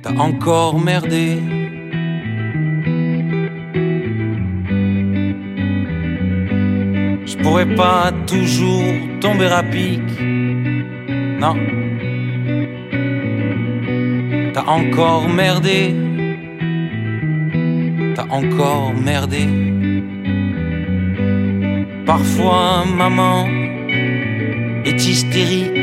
T'as encore merdé. Je pourrais pas toujours tomber à pic. Non. T'as encore merdé. T'as encore merdé. Parfois maman est hystérique.